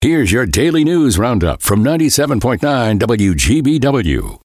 Here's your daily news roundup from 97.9 WGBW.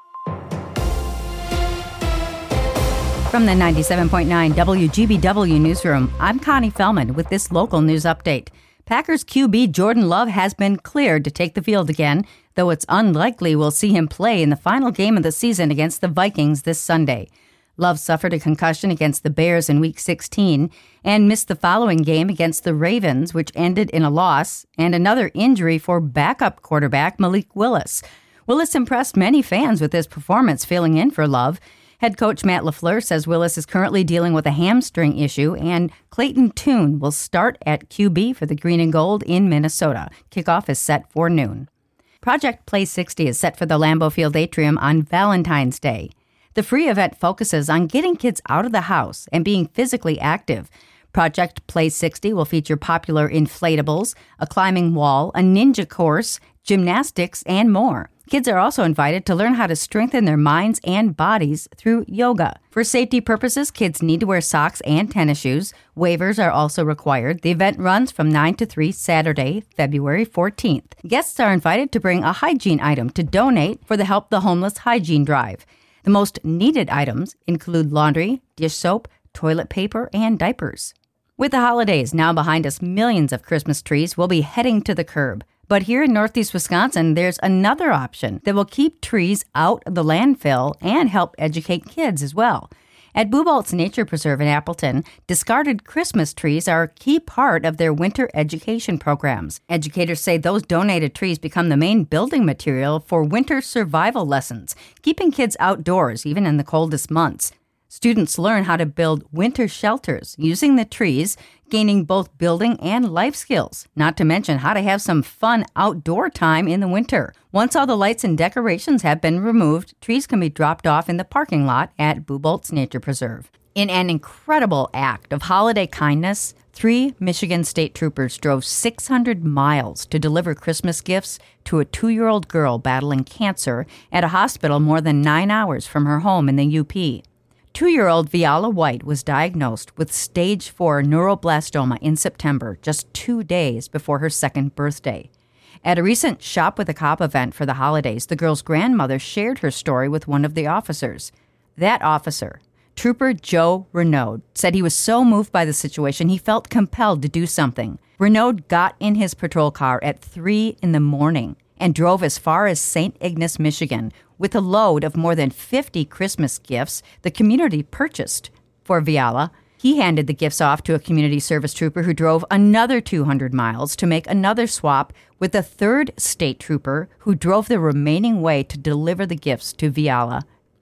From the 97.9 WGBW newsroom, I'm Connie Fellman with this local news update. Packers QB Jordan Love has been cleared to take the field again, though it's unlikely we'll see him play in the final game of the season against the Vikings this Sunday. Love suffered a concussion against the Bears in Week 16 and missed the following game against the Ravens, which ended in a loss, and another injury for backup quarterback Malik Willis. Willis impressed many fans with his performance filling in for Love. Head coach Matt LaFleur says Willis is currently dealing with a hamstring issue, and Clayton Tune will start at QB for the Green and Gold in Minnesota. Kickoff is set for noon. Project Play 60 is set for the Lambeau Field Atrium on Valentine's Day. The free event focuses on getting kids out of the house and being physically active. Project Play 60 will feature popular inflatables, a climbing wall, a ninja course, gymnastics, and more. Kids are also invited to learn how to strengthen their minds and bodies through yoga. For safety purposes, kids need to wear socks and tennis shoes. Waivers are also required. The event runs from 9 to 3 Saturday, February 14th. Guests are invited to bring a hygiene item to donate for the Help the Homeless Hygiene Drive. The most needed items include laundry, dish soap, toilet paper, and diapers. With the holidays now behind us, millions of Christmas trees will be heading to the curb. But here in Northeast Wisconsin, there's another option that will keep trees out of the landfill and help educate kids as well. At Bubolt's Nature Preserve in Appleton, discarded Christmas trees are a key part of their winter education programs. Educators say those donated trees become the main building material for winter survival lessons, keeping kids outdoors even in the coldest months. Students learn how to build winter shelters using the trees, gaining both building and life skills, not to mention how to have some fun outdoor time in the winter. Once all the lights and decorations have been removed, trees can be dropped off in the parking lot at Bubolt's Nature Preserve. In an incredible act of holiday kindness, 3 Michigan State Troopers drove 600 miles to deliver Christmas gifts to a 2-year-old girl battling cancer at a hospital more than 9 hours from her home in the UP. 2-year-old Viola White was diagnosed with stage 4 neuroblastoma in September, just 2 days before her second birthday. At a recent Shop with a Cop event for the holidays, the girl's grandmother shared her story with one of the officers. That officer, Trooper Joe Renaud, said he was so moved by the situation he felt compelled to do something. Renaud got in his patrol car at 3 in the morning and drove as far as St. Ignace, Michigan, with a load of more than 50 Christmas gifts the community purchased for Viola. He handed the gifts off to a community service trooper who drove another 200 miles to make another swap with a third state trooper who drove the remaining way to deliver the gifts to Viola,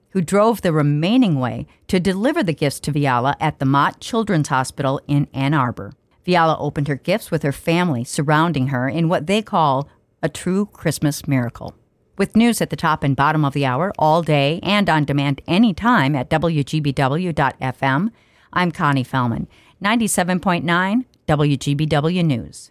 at the Mott Children's Hospital in Ann Arbor. Viola opened her gifts with her family surrounding her in what they call a true Christmas miracle. With news at the top and bottom of the hour all day and on demand anytime at WGBW.FM, I'm Connie Fellman, 97.9 WGBW News.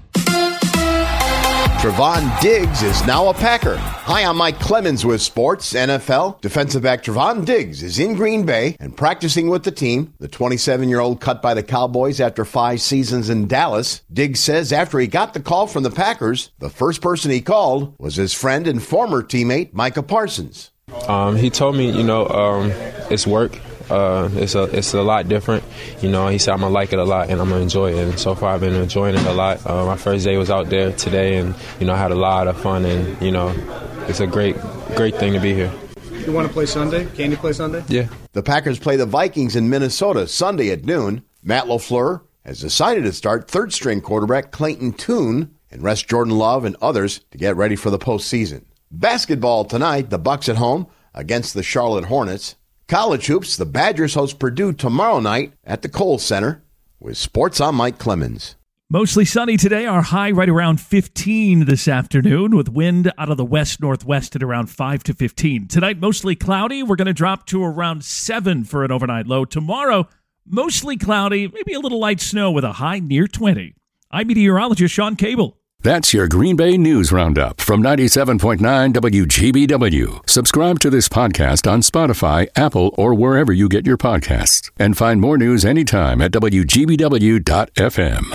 Trevon Diggs is now a Packer. Hi, I'm Mike Clemens with Sports NFL. Defensive back Trevon Diggs is in Green Bay and practicing with the team. The 27-year-old cut by the Cowboys after 5 seasons in Dallas. Diggs says after he got the call from the Packers, the first person he called was his friend and former teammate Micah Parsons. He told me, it's work. It's a lot different. He said I'm going to like it a lot and I'm going to enjoy it. And so far I've been enjoying it a lot. My first day was out there today and, I had a lot of fun and, it's a great thing to be here. You want to play Sunday? Can you play Sunday? Yeah. The Packers play the Vikings in Minnesota Sunday at noon. Matt LaFleur has decided to start third-string quarterback Clayton Tune and rest Jordan Love and others to get ready for the postseason. Basketball tonight, the Bucks at home against the Charlotte Hornets. College hoops, the Badgers host Purdue tomorrow night at the Kohl Center. With sports, I'm Mike Clemens. Mostly sunny today. Our high right around 15 this afternoon with wind out of the west-northwest at around 5 to 15. Tonight, mostly cloudy. We're going to drop to around 7 for an overnight low. Tomorrow, mostly cloudy, maybe a little light snow with a high near 20. I'm meteorologist Sean Cable. That's your Green Bay News Roundup from 97.9 WGBW. Subscribe to this podcast on Spotify, Apple, or wherever you get your podcasts. And find more news anytime at WGBW.FM.